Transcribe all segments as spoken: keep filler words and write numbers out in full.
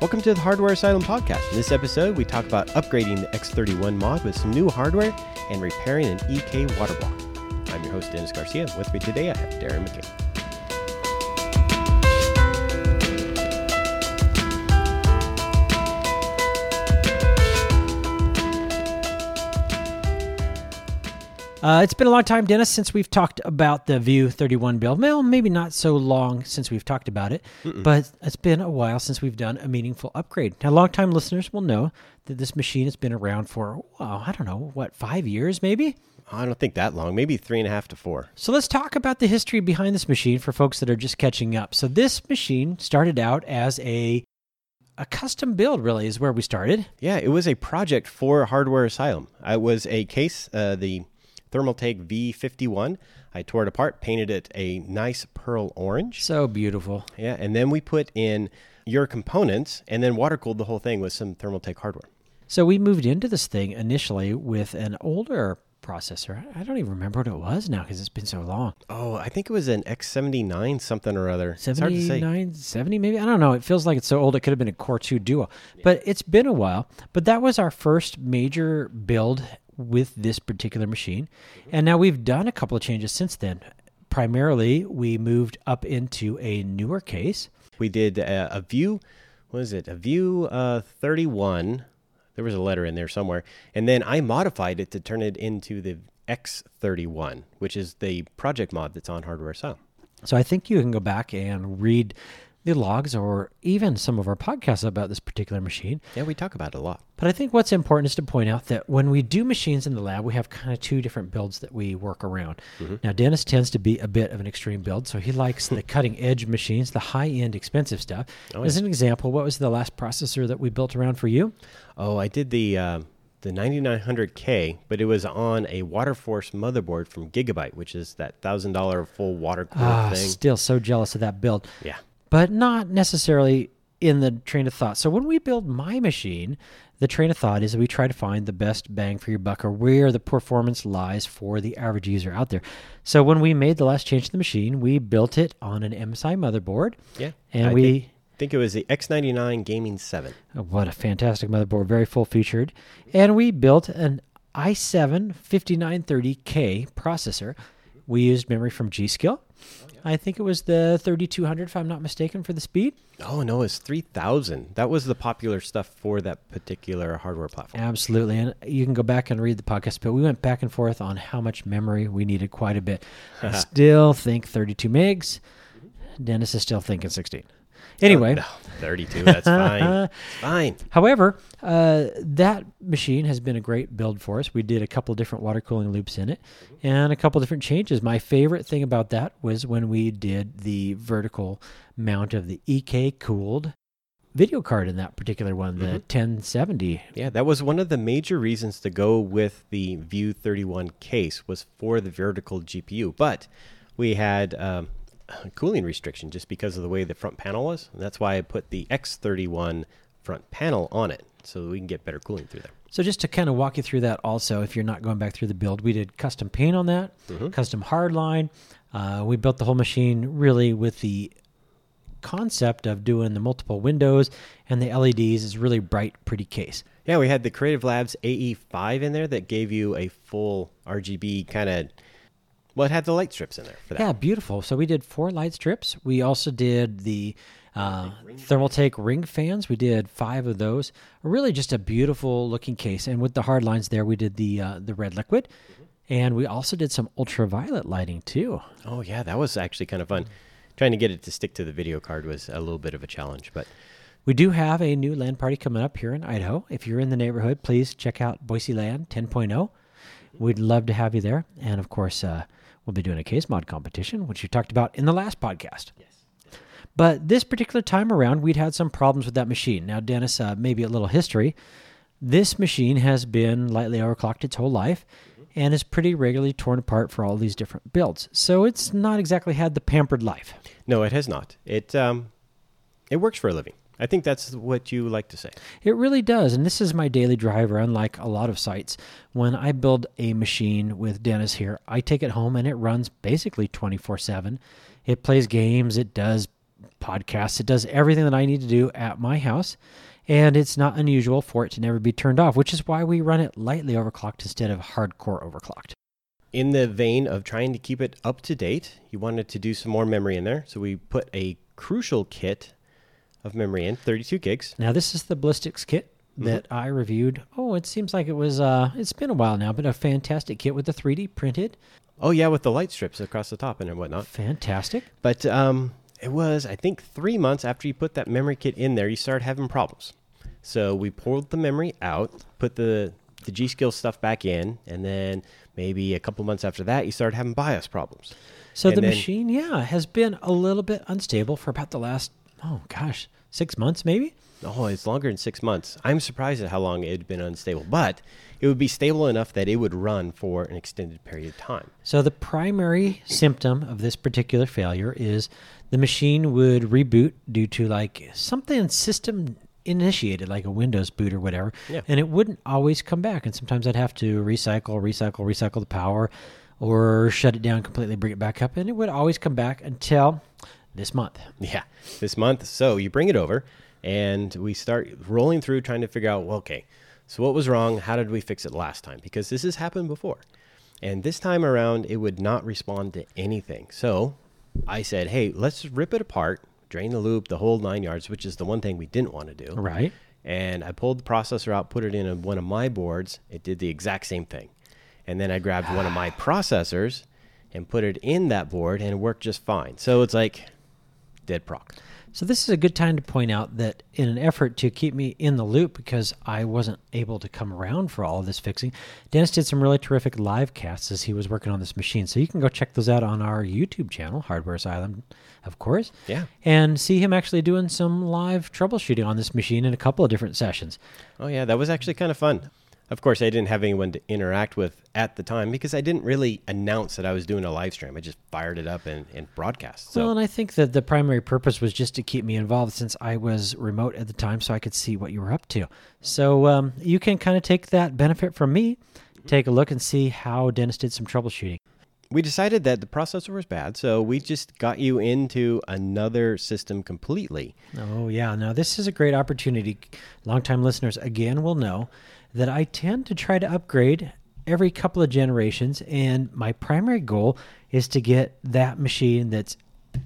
Welcome to the Hardware Asylum podcast. In this episode, we talk about upgrading the X thirty-one mod with some new hardware and repairing an E K water block. I'm your host, Dennis Garcia. With me today, I have Darren McCain. Uh, it's been a long time, Dennis, since we've talked about the View thirty-one build. Well, maybe not so long since we've talked about it, Mm-mm. but it's been a while since we've done a meaningful upgrade. Now, longtime listeners will know that this machine has been around for, well, I don't know, what, five years maybe? I don't think that long, maybe three and a half to four. So let's talk about the history behind this machine for folks that are just catching up. So this machine started out as a A custom build, really, is where we started. Yeah, it was a project for Hardware Asylum. It was a case, uh, the Thermaltake V fifty-one. I tore it apart, painted it a nice pearl orange. So beautiful. Yeah, and then we put in your components and then water cooled the whole thing with some Thermaltake hardware. So we moved into this thing initially with an older processor. I don't even remember what it was now because it's been so long. Oh, I think it was an X seventy-nine something or other. seventy-nine, seventy maybe? I don't know. It feels like it's so old it could have been a Core two Duo. But it's been a while. But that was our first major build with this particular machine. And now we've done a couple of changes since then. Primarily, we moved up into a newer case. We did a, a View, what is it? A View uh, thirty-one. There was a letter in there somewhere. And then I modified it to turn it into the X thirty-one, which is the project mod that's on Hardware Asylum. So I think you can go back and read the logs or even some of our podcasts about this particular machine. Yeah, we talk about it a lot. But I think what's important is to point out that when we do machines in the lab, we have kind of two different builds that we work around. Mm-hmm. Now, Dennis tends to be a bit of an extreme build, so he likes the cutting-edge machines, the high-end expensive stuff. Oh, As yeah. an example, what was the last processor that we built around for you? Oh, I did the uh, the ninety-nine hundred K, but it was on a Waterforce motherboard from Gigabyte, which is that one thousand dollars full water-cooled ah, thing. Still so jealous of that build. Yeah. But not necessarily in the train of thought. So when we build my machine, the train of thought is that we try to find the best bang for your buck or where the performance lies for the average user out there. So when we made the last change to the machine, we built it on an M S I motherboard. Yeah. And I we think, think it was the X ninety-nine Gaming seven. Oh, what a fantastic motherboard, very full featured. And we built an i seven fifty-nine thirty K processor. We used memory from G.Skill. I think it was the thirty-two hundred, if I'm not mistaken, for the speed. Oh, no, it's three thousand. That was the popular stuff for that particular hardware platform. Absolutely. And you can go back and read the podcast, but we went back and forth on how much memory we needed quite a bit. I still think thirty-two megs. Dennis is still thinking sixteen. Anyway. Oh, no, thirty-two, that's fine. It's fine. However, uh, that machine has been a great build for us. We did a couple of different water cooling loops in it and a couple of different changes. My favorite thing about that was when we did the vertical mount of the E K cooled video card in that particular one, the mm-hmm. ten seventy. Yeah, that was one of the major reasons to go with the View thirty-one case was for the vertical G P U. But we had Um, cooling restriction just because of the way the front panel was. And that's why I put the X thirty-one front panel on it so we can get better cooling through there. So just to kind of walk you through that also, if you're not going back through the build, we did custom paint on that, mm-hmm. custom hardline. Uh, we built the whole machine really with the concept of doing the multiple windows and the L E Ds is really bright, pretty case. Yeah, we had the Creative Labs A E five in there that gave you a full R G B kind of. Well, it had the light strips in there for that. Yeah, beautiful. So we did four light strips. We also did the uh, Thermaltake ring fans. We did five of those. Really just a beautiful looking case. And with the hard lines there, we did the uh, the red liquid. Mm-hmm. And we also did some ultraviolet lighting too. Oh, yeah, that was actually kind of fun. Trying to get it to stick to the video card was a little bit of a challenge, but we do have a new LAN party coming up here in Idaho. If you're in the neighborhood, please check out Boise LAN ten point oh. We'd love to have you there. And, of course, uh, we'll be doing a case mod competition, which you talked about in the last podcast. Yes. But this particular time around, we'd had some problems with that machine. Now, Dennis, uh, maybe a little history. This machine has been lightly overclocked its whole life mm-hmm. and is pretty regularly torn apart for all these different builds. So it's not exactly had the pampered life. No, it has not. It um, it works for a living. I think that's what you like to say. It really does, and this is my daily driver, unlike a lot of sites. When I build a machine with Dennis here, I take it home and it runs basically twenty-four seven. It plays games, it does podcasts. It does everything that I need to do at my house. And it's not unusual for it to never be turned off, which is why we run it lightly overclocked instead of hardcore overclocked. In the vein of trying to keep it up to date, you wanted to do some more memory in there. So we put a Crucial kit of memory in, thirty-two gigs. Now, this is the Ballistics kit that mm-hmm. I reviewed. Oh, it seems like it was, uh, it's been a while now, but a fantastic kit with the three D printed. Oh, yeah, with the light strips across the top and whatnot. Fantastic. But um, it was, I think, three months after you put that memory kit in there, you started having problems. So we pulled the memory out, put the, the G.Skill stuff back in, and then maybe a couple months after that, you started having BIOS problems. So and the then, machine, yeah, has been a little bit unstable for about the last, oh, gosh, six months maybe? Oh, it's longer than six months. I'm surprised at how long it had been unstable, but it would be stable enough that it would run for an extended period of time. So the primary symptom of this particular failure is the machine would reboot due to like something system initiated, like a Windows boot or whatever, yeah. and it wouldn't always come back. And sometimes I'd have to recycle, recycle, recycle the power or shut it down completely, bring it back up, and it would always come back until this month. Yeah, this month. So you bring it over, and we start rolling through trying to figure out, well, okay, so what was wrong? How did we fix it last time? Because this has happened before. And this time around, it would not respond to anything. So I said, hey, let's rip it apart, drain the loop, the whole nine yards, which is the one thing we didn't want to do. Right. And I pulled the processor out, put it in a, one of my boards. It did the exact same thing. And then I grabbed one of my processors and put it in that board, and it worked just fine. So it's like dead proc. So this is a good time to point out that in an effort to keep me in the loop, because I wasn't able to come around for all of this fixing, Dennis did some really terrific live casts as he was working on this machine. So you can go check those out on our YouTube channel, Hardware Asylum, of course. Yeah. And see him actually doing some live troubleshooting on this machine in a couple of different sessions. Oh, yeah, that was actually kind of fun. Of course, I didn't have anyone to interact with at the time because I didn't really announce that I was doing a live stream. I just fired it up and, and broadcast. So. Well, and I think that the primary purpose was just to keep me involved since I was remote at the time so I could see what you were up to. So um, you can kind of take that benefit from me, take a look and see how Dennis did some troubleshooting. We decided that the processor was bad, so we just got you into another system completely. Oh, yeah. Now, this is a great opportunity. Longtime listeners, again, will know that I tend to try to upgrade every couple of generations, and my primary goal is to get that machine that's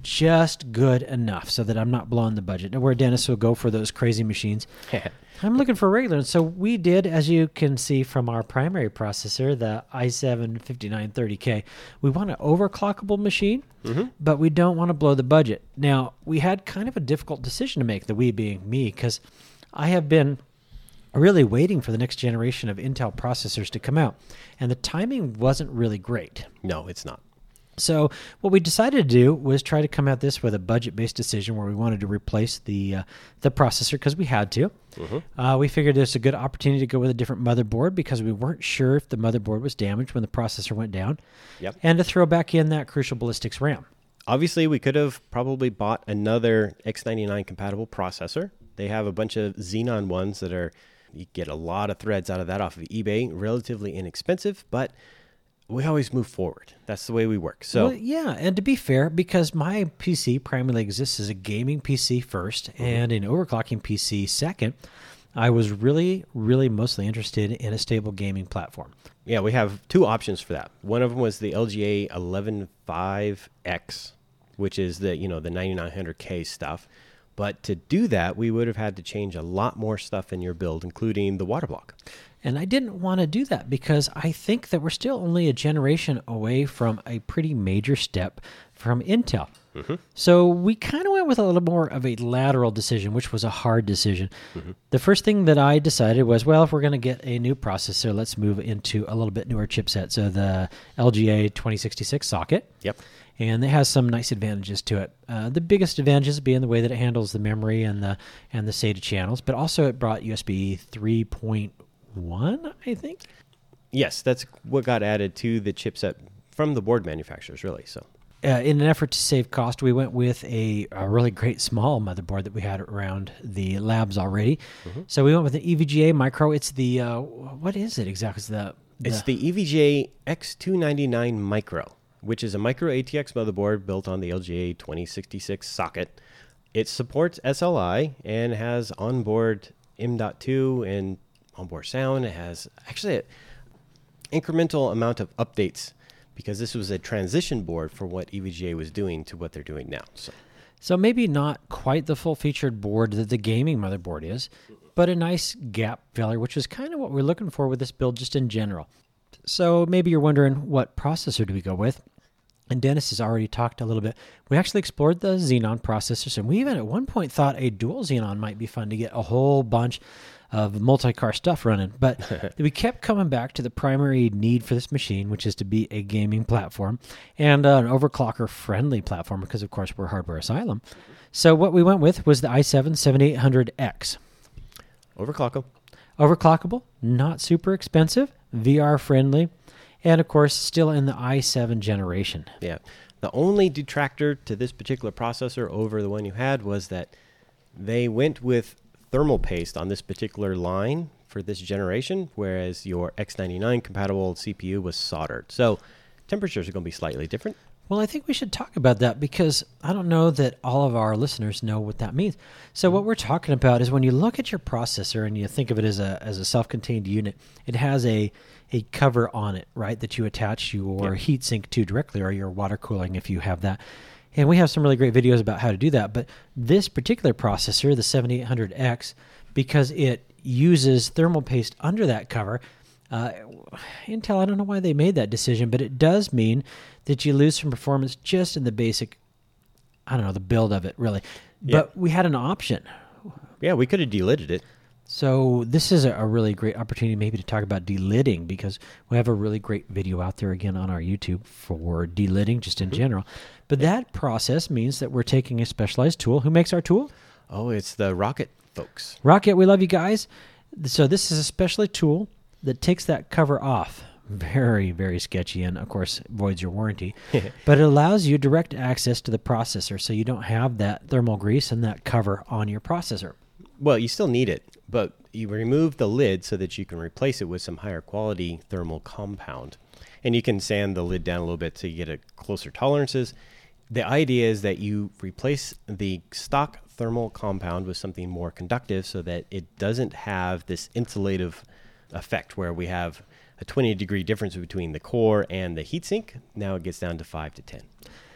just good enough so that I'm not blowing the budget. Where Dennis will go for those crazy machines, I'm looking for regular. And so we did, as you can see from our primary processor, the i seven fifty-nine thirty K, we want an overclockable machine, mm-hmm. but we don't want to blow the budget. Now, we had kind of a difficult decision to make, the we being me, because I have been really waiting for the next generation of Intel processors to come out, and the timing wasn't really great. No, it's not. So what we decided to do was try to come at this with a budget-based decision where we wanted to replace the uh, the processor because we had to. Mm-hmm. Uh, we figured there's a good opportunity to go with a different motherboard because we weren't sure if the motherboard was damaged when the processor went down. Yep. And to throw back in that Crucial Ballistics RAM. Obviously, we could have probably bought another X ninety-nine compatible processor. They have a bunch of Xenon ones that are, you get a lot of threads out of that off of eBay, relatively inexpensive, but we always move forward. That's the way we work. So well, yeah, and to be fair, because my P C primarily exists as a gaming P C first mm-hmm. and an overclocking P C second, I was really, really mostly interested in a stable gaming platform. Yeah, we have two options for that. One of them was the L G A eleven five X, which is the, you know, the ninety-nine hundred K stuff. But to do that, we would have had to change a lot more stuff in your build, including the water block. And I didn't want to do that because I think that we're still only a generation away from a pretty major step from Intel. Mm-hmm. So we kind of went with a little more of a lateral decision, which was a hard decision. Mm-hmm. The first thing that I decided was, well, if we're going to get a new processor, let's move into a little bit newer chipset. So the L G A twenty sixty-six socket. Yep. And it has some nice advantages to it. Uh, the biggest advantages being the way that it handles the memory and the and the SATA channels, but also it brought U S B three point one, I think. Yes, that's what got added to the chipset from the board manufacturers, really. So, uh, in an effort to save cost, we went with a, a really great small motherboard that we had around the labs already. Mm-hmm. So we went with an E V G A Micro. It's the uh, what is it exactly? It's the, the it's the E V G A X two ninety-nine Micro, which is a micro A T X motherboard built on the L G A twenty sixty-six socket. It supports S L I and has onboard M dot two and onboard sound. It has actually an incremental amount of updates because this was a transition board for what E V G A was doing to what they're doing now. So, so maybe not quite the full-featured board that the gaming motherboard is, but a nice gap filler, which is kind of what we're looking for with this build just in general. So maybe you're wondering, what processor do we go with? And Dennis has already talked a little bit. We actually explored the Xenon processors, and we even at one point thought a dual Xenon might be fun to get a whole bunch of multi-car stuff running. But we kept coming back to the primary need for this machine, which is to be a gaming platform and uh, an overclocker-friendly platform because, of course, we're Hardware Asylum. So what we went with was the i seven seventy-eight hundred X. overclockable. Overclockable, not super expensive, V R-friendly, and, of course, still in the i seven generation. Yeah. The only detractor to this particular processor over the one you had was that they went with thermal paste on this particular line for this generation, whereas your X ninety-nine compatible C P U was soldered. So temperatures are going to be slightly different. Well, I think we should talk about that because I don't know that all of our listeners know what that means. So what we're talking about is when you look at your processor and you think of it as a as a self-contained unit, it has a a cover on it, right, that you attach your Yeah. heatsink to directly, or your water cooling if you have that. And we have some really great videos about how to do that. But this particular processor, the seventy-eight hundred X, because it uses thermal paste under that cover, uh, Intel, I don't know why they made that decision, but it does mean that you lose some performance just in the basic, I don't know, the build of it, really. Yeah. But we had an option. Yeah, we could have delidded it. So this is a, a really great opportunity maybe to talk about delidding, because we have a really great video out there again on our YouTube for delidding just in general. But that process means that we're taking a specialized tool. Who makes our tool? Oh, it's the Rocket folks. Rocket, we love you guys. So this is a specialized tool that takes that cover off. Very, very sketchy, and of course voids your warranty. But it allows you direct access to the processor, so you don't have that thermal grease and that cover on your processor. Well, you still need it, but you remove the lid so that you can replace it with some higher quality thermal compound. And you can sand the lid down a little bit to get a closer tolerances. The idea is that you replace the stock thermal compound with something more conductive so that it doesn't have this insulative effect where we have a twenty degree difference between the core and the heatsink. Now it gets down to five to ten.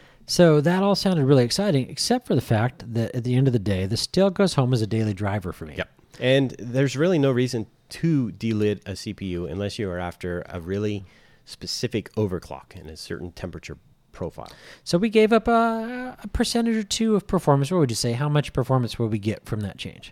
So that all sounded really exciting, except for the fact that at the end of the day, this still goes home as a daily driver for me. Yep. And there's really no reason to delid a C P U unless you are after a really specific overclock in a certain temperature profile. So we gave up a, a percentage or two of performance. What would you say? How much performance will we get from that change?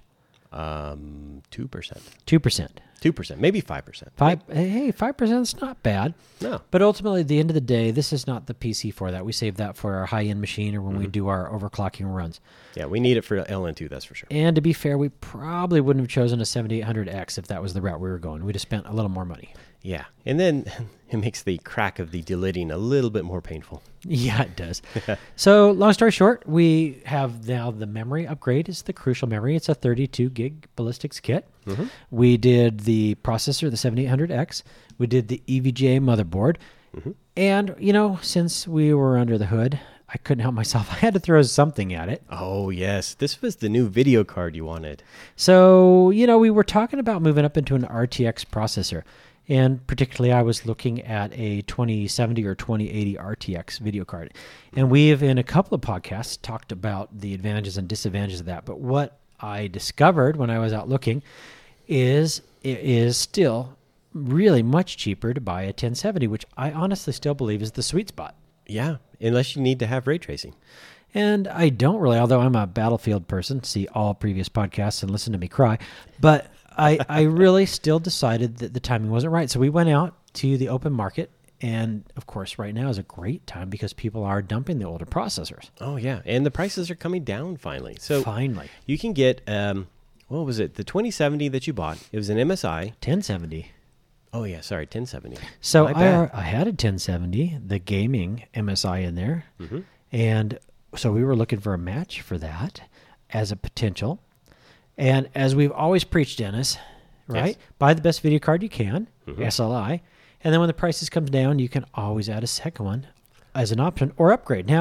Um, two percent. two percent. two percent, maybe five percent. Five, hey, five percent is not bad. No. But ultimately, at the end of the day, this is not the P C for that. We save that for our high-end machine or when we do our overclocking runs. Yeah, we need it for L N two, that's for sure. And to be fair, we probably wouldn't have chosen a seventy-eight hundred X if that was the route we were going. We'd have spent a little more money. Yeah, and then it makes the crack of the delidding a little bit more painful. Yeah, it does. So long story short, we have now the memory upgrade is the crucial memory. It's a thirty-two gig ballistics kit. Mm-hmm. We did the processor, the seventy-eight hundred X. We did the E V G A motherboard. Mm-hmm. And, you know, since we were under the hood, I couldn't help myself. I had to throw something at it. Oh, yes. This was the new video card you wanted. So, you know, we were talking about moving up into an R T X processor. And particularly, I was looking at a twenty seventy or twenty eighty R T X video card. And we've, in a couple of podcasts, talked about the advantages and disadvantages of that. But what I discovered when I was out looking is it is still really much cheaper to buy a ten seventy, which I honestly still believe is the sweet spot. Yeah, unless you need to have ray tracing. And I don't really, although I'm a Battlefield person, see all previous podcasts and listen to me cry. But I, I really still decided that the timing wasn't right. So we went out to the open market. And, of course, right now is a great time because people are dumping the older processors. Oh, yeah. And the prices are coming down finally. So Finally. you can get, um, what was it? The twenty seventy that you bought. It was an M S I. ten seventy. Oh, yeah. Sorry, ten seventy. So My I, bad. I had a ten seventy, the gaming M S I in there. Mm-hmm. And so we were looking for a match for that as a potential. And as we've always preached, Dennis, right? Yes. Buy the best video card you can, Mhm. S L I. And then when the prices comes down, you can always add a second one as an option or upgrade. Now,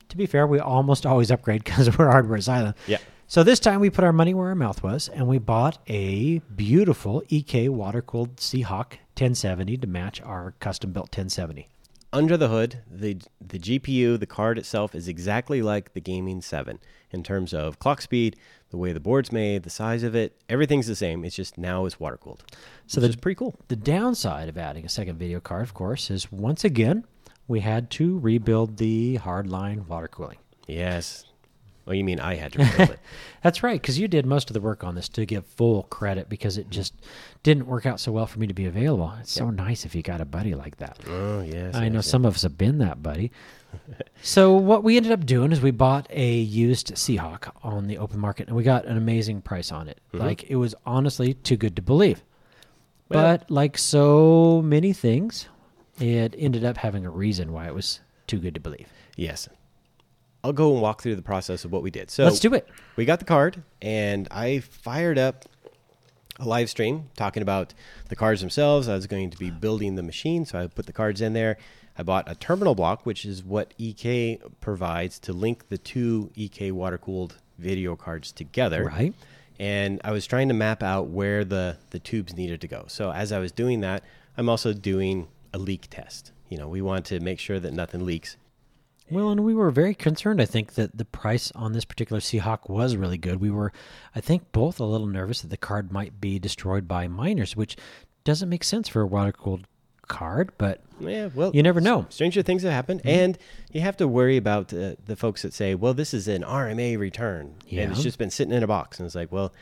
to be fair, we almost always upgrade because we're hardware silent. Yeah. So this time we put our money where our mouth was, and we bought a beautiful E K water-cooled Seahawk ten seventy to match our custom-built ten seventy. Under the hood, the the G P U, the card itself, is exactly like the Gaming seven in terms of clock speed, the way the board's made, the size of it. Everything's the same. It's just now it's water-cooled. So that's pretty cool. The downside of adding a second video card, of course, is once again, we had to rebuild the hardline water cooling. Yes. Oh, you mean I had to rebuild it? That's right, because you did most of the work on this, to give full credit, because it just didn't work out so well for me to be available. It's yep. so nice if you got a buddy like that. Oh, yes. I yes, know yes. some of us have been that buddy. So what we ended up doing is we bought a used Seahawk on the open market, and we got an amazing price on it. Mm-hmm. Like, it was honestly too good to believe. Well, but like so many things, it ended up having a reason why it was too good to believe. Yes. I'll go and walk through the process of what we did. So let's do it. We got the card, and I fired up a live stream talking about the cards themselves. I was going to be building the machine, so I put the cards in there. I bought a terminal block, which is what E K provides to link the two E K water-cooled video cards together. Right. And I was trying to map out where the, the tubes needed to go. So as I was doing that, I'm also doing a leak test. You know, we want to make sure that nothing leaks. Well, and we were very concerned, I think, that the price on this particular Seahawk was really good. We were, I think, both a little nervous that the card might be destroyed by miners, which doesn't make sense for a water-cooled card, but yeah, well, you never know. Stranger things have happened, mm-hmm. and you have to worry about uh, the folks that say, well, this is an R M A return, yeah. and it's just been sitting in a box. And it's like, well,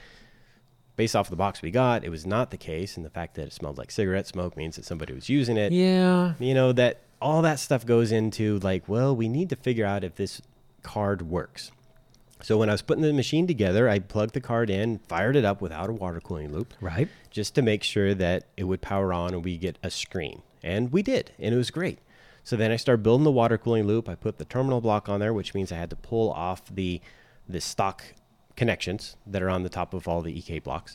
based off the box we got, it was not the case, and the fact that it smelled like cigarette smoke means that somebody was using it. Yeah. You know, that all that stuff goes into, like, well, we need to figure out if this card works. So when I was putting the machine together, I plugged the card in, fired it up without a water cooling loop. Right. Just to make sure that it would power on and we get a screen. And we did, and it was great. So then I started building the water cooling loop. I put the terminal block on there, which means I had to pull off the, the stock connections that are on the top of all the E K blocks.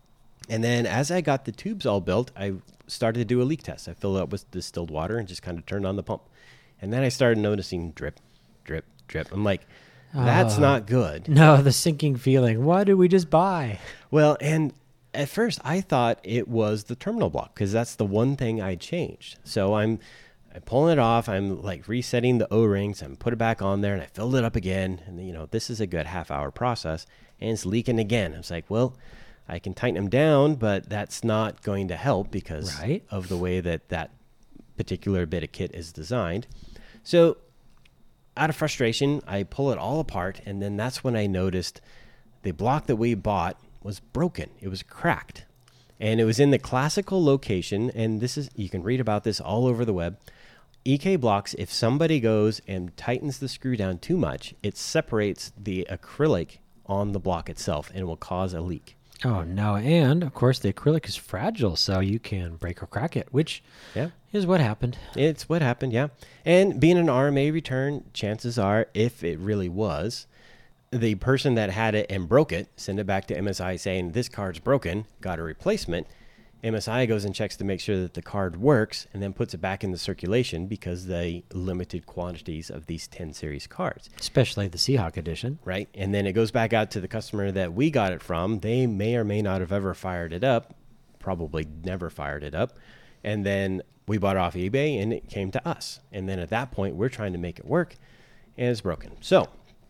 And then as I got the tubes all built, I started to do a leak test. I filled it up with distilled water and just kind of turned on the pump. And then I started noticing drip, drip, drip. I'm like, that's uh, not good. No, the sinking feeling. What did we just buy? Well, and at first I thought it was the terminal block because that's the one thing I changed. So I'm, I'm pulling it off. I'm like resetting the O-rings. I'm put it back on there and I filled it up again. And you know, this is a good half hour process and it's leaking again. I was like, well, I can tighten them down, but that's not going to help because right. of the way that that particular bit of kit is designed. So out of frustration, I pull it all apart, and then that's when I noticed the block that we bought was broken. It was cracked, and it was in the classical location, and this is, you can read about this all over the web. E K blocks, if somebody goes and tightens the screw down too much, it separates the acrylic on the block itself and will cause a leak. Oh, no. And, of course, the acrylic is fragile, so you can break or crack it, which yeah. is what happened. It's what happened, yeah. And being an R M A return, chances are, if it really was, the person that had it and broke it, send it back to M S I saying, this card's broken, got a replacement. M S I goes and checks to make sure that the card works and then puts it back in the circulation because the limited quantities of these ten series cards. Especially the Seahawk edition. Right. And then it goes back out to the customer that we got it from. They may or may not have ever fired it up, probably never fired it up. And then we bought it off eBay and it came to us. And then at that point, we're trying to make it work and it's broken. So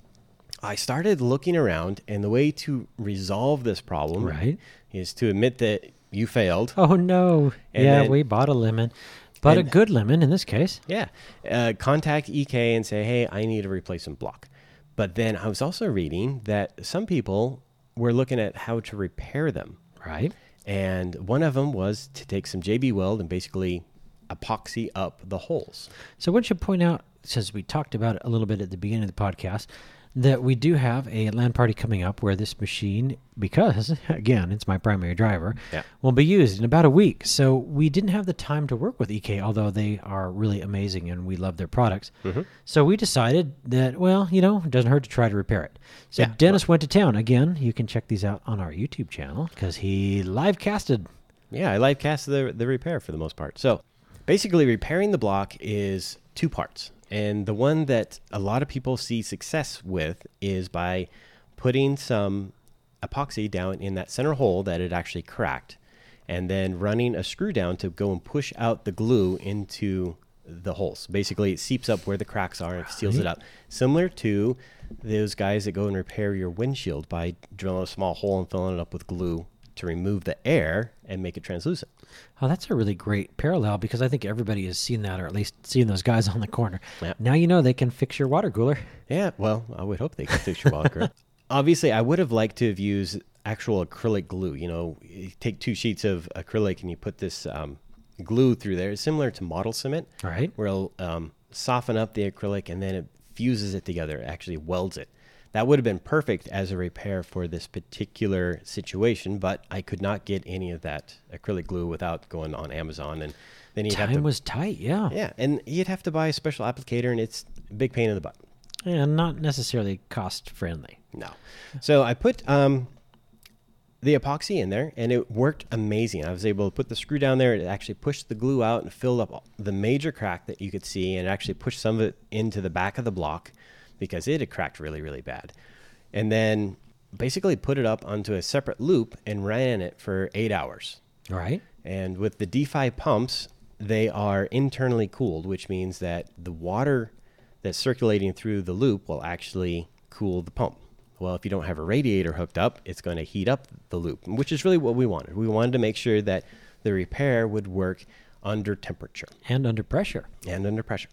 I started looking around, and the way to resolve this problem right. is to admit that you failed. Oh, no. And yeah, then, we bought a lemon, but and, a good lemon in this case. Yeah. Uh, contact E K and say, hey, I need a replacement block. But then I was also reading that some people were looking at how to repair them. Right. And one of them was to take some J B Weld and basically epoxy up the holes. So what you point out, since we talked about it a little bit at the beginning of the podcast, that we do have a LAN party coming up where this machine, because, again, it's my primary driver, yeah. will be used in about a week. So we didn't have the time to work with E K, although they are really amazing and we love their products. Mm-hmm. So we decided that, well, you know, it doesn't hurt to try to repair it. So yeah, Dennis well, went to town. Again, you can check these out on our YouTube channel because he live casted. Yeah, I live cast the, the repair for the most part. So basically repairing the block is two parts. And the one that a lot of people see success with is by putting some epoxy down in that center hole that it actually cracked, and then running a screw down to go and push out the glue into the holes. Basically, it seeps up where the cracks are and seals it up. Similar to those guys that go and repair your windshield by drilling a small hole and filling it up with glue to remove the air and make it translucent. Oh, that's a really great parallel, because I think everybody has seen that, or at least seen those guys on the corner. Yeah. Now you know they can fix your water cooler. Yeah, well, I would hope they could fix your water cooler. Obviously, I would have liked to have used actual acrylic glue. You know, you take two sheets of acrylic and you put this um, glue through there. It's similar to model cement, All right. where it'll um, soften up the acrylic and then it fuses it together. It actually welds it. That would have been perfect as a repair for this particular situation, but I could not get any of that acrylic glue without going on Amazon. And then you'd Time have to, was tight, yeah. yeah, and you'd have to buy a special applicator, and it's a big pain in the butt. And not necessarily cost friendly. No. So I put um, the epoxy in there, and it worked amazing. I was able to put the screw down there. It actually pushed the glue out and filled up the major crack that you could see, and actually pushed some of it into the back of the block because it had cracked really, really bad. And then basically put it up onto a separate loop and ran it for eight hours. All right. And with the D five pumps, they are internally cooled, which means that the water that's circulating through the loop will actually cool the pump. Well, if you don't have a radiator hooked up, it's going to heat up the loop, which is really what we wanted. We wanted to make sure that the repair would work under temperature. And under pressure. And under pressure.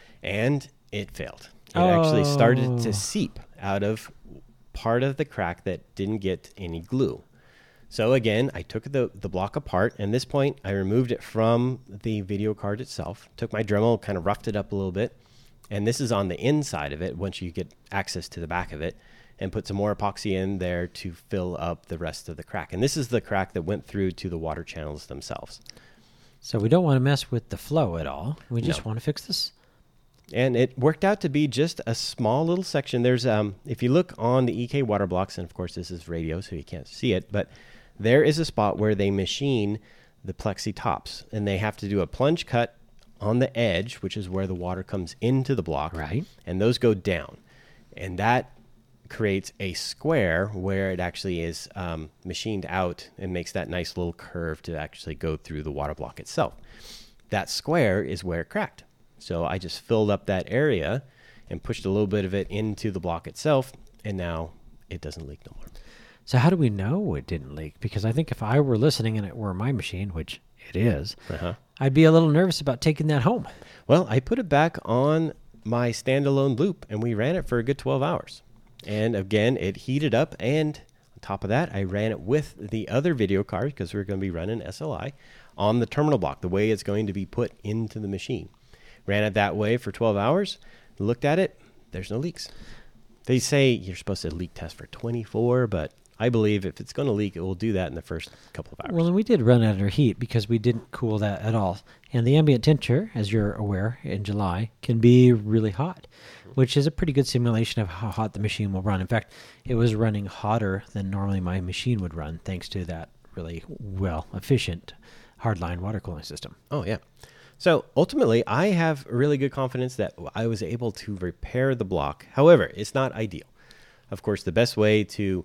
And it failed. It oh. actually started to seep out of part of the crack that didn't get any glue. So again, I took the, the block apart, and at this point, I removed it from the video card itself, took my Dremel, kind of roughed it up a little bit, and this is on the inside of it once you get access to the back of it, and put some more epoxy in there to fill up the rest of the crack. And this is the crack that went through to the water channels themselves. So we don't want to mess with the flow at all. We just No. want to fix this. And it worked out to be just a small little section. There's, um, if you look on the E K water blocks, and of course this is radio, so you can't see it, but there is a spot where they machine the plexi tops, and they have to do a plunge cut on the edge, which is where the water comes into the block. Right. And those go down. And that creates a square where it actually is um, machined out and makes that nice little curve to actually go through the water block itself. That square is where it cracked. So I just filled up that area and pushed a little bit of it into the block itself, and now it doesn't leak no more. So how do we know it didn't leak? Because I think if I were listening and it were my machine, which it is, Uh-huh. I'd be a little nervous about taking that home. Well, I put it back on my standalone loop, and we ran it for a good twelve hours. And again, it heated up, and on top of that, I ran it with the other video card, because we're going to be running S L I, on the terminal block, the way it's going to be put into the machine. Ran it that way for twelve hours, looked at it, there's no leaks. They say you're supposed to leak test for twenty-four, but I believe if it's going to leak, it will do that in the first couple of hours. Well, and we did run it under heat because we didn't cool that at all. And the ambient temperature, as you're aware, in July, can be really hot, which is a pretty good simulation of how hot the machine will run. In fact, it was running hotter than normally my machine would run, thanks to that really well efficient hardline water cooling system. Oh, yeah. So ultimately, I have really good confidence that I was able to repair the block. However, it's not ideal. Of course, the best way to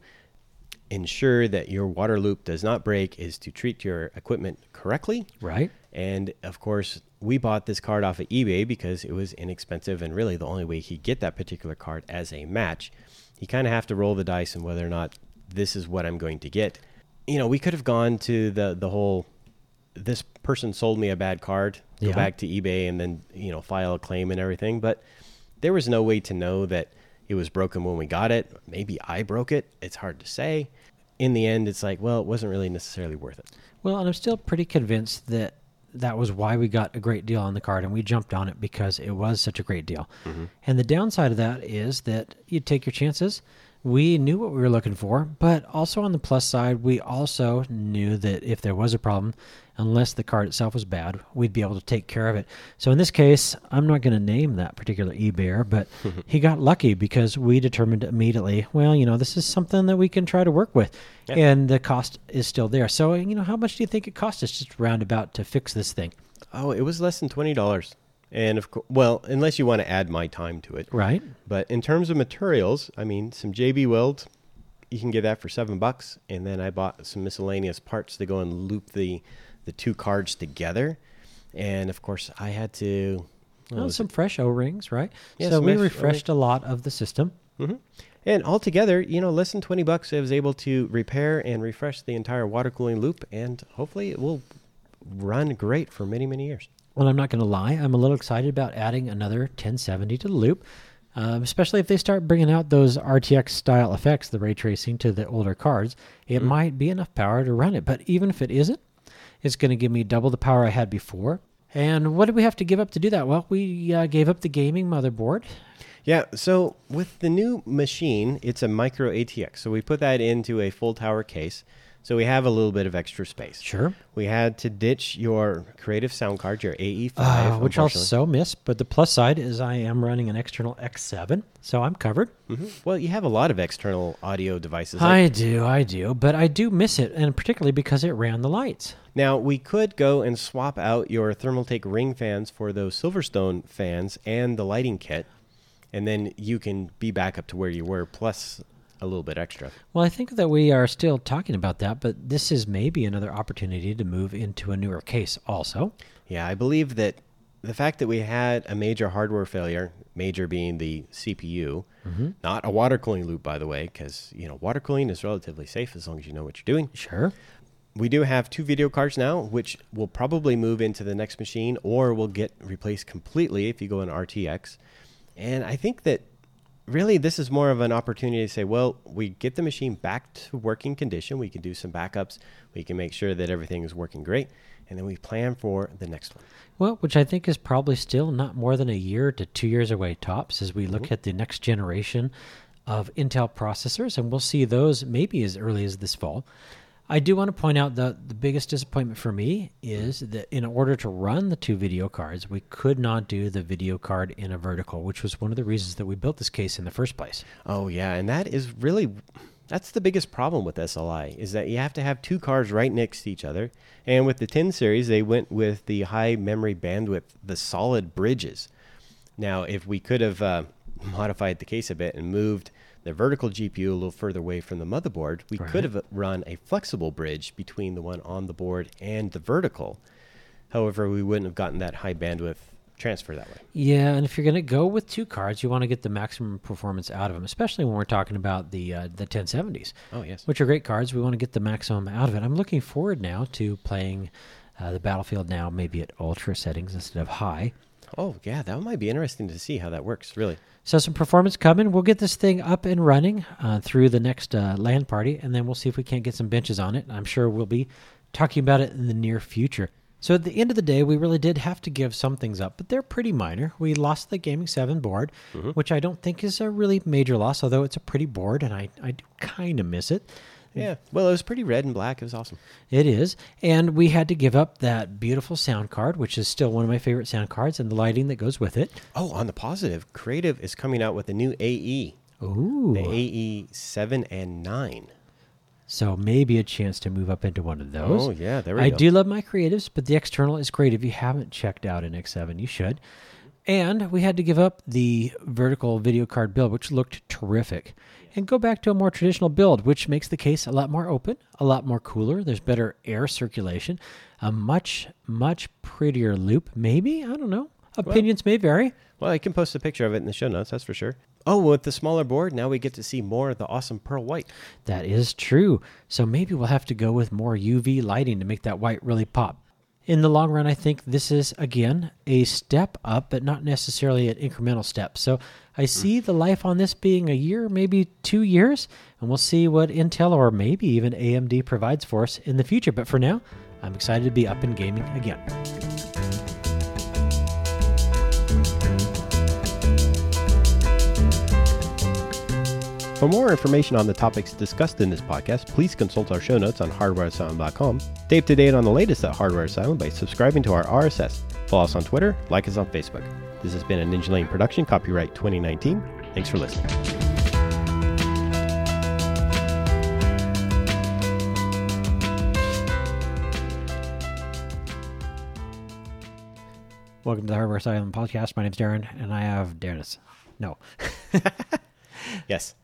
ensure that your water loop does not break is to treat your equipment correctly. Right. And of course, we bought this card off of eBay because it was inexpensive, and really the only way he'd get that particular card as a match. You kind of have to roll the dice on whether or not this is what I'm going to get. You know, we could have gone to the the whole, this person sold me a bad card, go Yeah. back to eBay and then, you know, file a claim and everything. But there was no way to know that it was broken when we got it. Maybe I broke it. It's hard to say. In the end, it's like, well, it wasn't really necessarily worth it. Well, and I'm still pretty convinced that that was why we got a great deal on the card, and we jumped on it because it was such a great deal. Mm-hmm. And the downside of that is that you take your chances. We knew what we were looking for, but also on the plus side, we also knew that if there was a problem, unless the card itself was bad, we'd be able to take care of it. So in this case, I'm not going to name that particular eBayer, but he got lucky because we determined immediately, well, you know, this is something that we can try to work with. Yep. And the cost is still there. So, you know, how much do you think it cost us just roundabout to fix this thing? Oh, it was less than twenty dollars. And of course, well, unless you want to add my time to it. Right. But in terms of materials, I mean, some J B Weld, you can get that for seven bucks. And then I bought some miscellaneous parts to go and loop the, the two cards together. And of course, I had to... Well, some it? fresh O-rings, right? Yeah, so we refreshed O-ring. a lot of the system. Mm-hmm. And altogether, you know, less than twenty bucks, I was able to repair and refresh the entire water cooling loop. And hopefully it will run great for many, many years. Well, I'm not going to lie. I'm a little excited about adding another ten seventy to the loop, um, especially if they start bringing out those R T X-style effects, the ray tracing to the older cards. It mm-hmm. might be enough power to run it. But even if it isn't, it's going to give me double the power I had before. And what did we have to give up to do that? Well, we uh, gave up the gaming motherboard. Yeah, so with the new machine, it's a micro A T X. So we put that into a full tower case. So we have a little bit of extra space. Sure. We had to ditch your Creative sound card, your A E five. Uh, which I'll so miss. But the plus side is I am running an external X seven, so I'm covered. Mm-hmm. Well, you have a lot of external audio devices. I like do, I do. But I do miss it, and particularly because it ran the lights. Now, we could go and swap out your Thermaltake ring fans for those Silverstone fans and the lighting kit, and then you can be back up to where you were, plus a little bit extra. Well, I think that we are still talking about that, but this is maybe another opportunity to move into a newer case also. Yeah, I believe that the fact that we had a major hardware failure, major being the C P U, mm-hmm. not a water cooling loop, by the way, because you know water cooling is relatively safe as long as you know what you're doing. Sure. We do have two video cards now, which will probably move into the next machine or will get replaced completely if you go in R T X. And I think that really this is more of an opportunity to say, well, we get the machine back to working condition. We can do some backups. We can make sure that everything is working great. And then we plan for the next one. Well, which I think is probably still not more than a year to two years away tops as we look mm-hmm. at the next generation of Intel processors. And we'll see those maybe as early as this fall. I do want to point out that the biggest disappointment for me is that in order to run the two video cards, we could not do the video card in a vertical, which was one of the reasons that we built this case in the first place. Oh, yeah. And that is really, that's the biggest problem with S L I, is that you have to have two cards right next to each other. And with the ten series, they went with the high memory bandwidth, the solid bridges. Now, if we could have uh, modified the case a bit and moved the vertical G P U a little further away from the motherboard, we right. could have run a flexible bridge between the one on the board and the vertical. However, we wouldn't have gotten that high bandwidth transfer that way. Yeah, and if you're going to go with two cards, you want to get the maximum performance out of them, especially when we're talking about the uh, the ten seventies. Oh, yes. Which are great cards. We want to get the maximum out of it. I'm looking forward now to playing uh, the Battlefield now maybe at ultra settings instead of high. Oh, yeah, that might be interesting to see how that works, really. So some performance coming. We'll get this thing up and running uh, through the next uh, LAN party, and then we'll see if we can't get some benches on it. I'm sure we'll be talking about it in the near future. So at the end of the day, we really did have to give some things up, but they're pretty minor. We lost the Gaming seven board, mm-hmm. which I don't think is a really major loss, although it's a pretty board, and I, I do kind of miss it. Yeah, well, it was pretty red and black. It was awesome. It is. And we had to give up that beautiful sound card, which is still one of my favorite sound cards, and the lighting that goes with it. Oh, on the positive, Creative is coming out with a new A E. Ooh. The A E seven and nine. So maybe a chance to move up into one of those. Oh, yeah, there we I go. I do love my Creatives, but the external is great. If you haven't checked out an X seven, you should. And we had to give up the vertical video card build, which looked terrific, and go back to a more traditional build, which makes the case a lot more open, a lot more cooler. There's better air circulation, a much, much prettier loop, maybe? I don't know. Opinions well, may vary. Well, I can post a picture of it in the show notes, that's for sure. Oh, with the smaller board, now we get to see more of the awesome pearl white. That is true. So maybe we'll have to go with more U V lighting to make that white really pop. In the long run, I think this is, again, a step up, but not necessarily an incremental step. So I see the life on this being a year, maybe two years, and we'll see what Intel or maybe even A M D provides for us in the future. But for now, I'm excited to be up in gaming again. For more information on the topics discussed in this podcast, please consult our show notes on hardware asylum dot com. Stay up to date on the latest at Hardware Asylum by subscribing to our R S S. Follow us on Twitter, like us on Facebook. This has been a Ninja Lane production, copyright twenty nineteen. Thanks for listening. Welcome to the Hardware Asylum podcast. My name's Darren, and I have Darren's. No. Yes.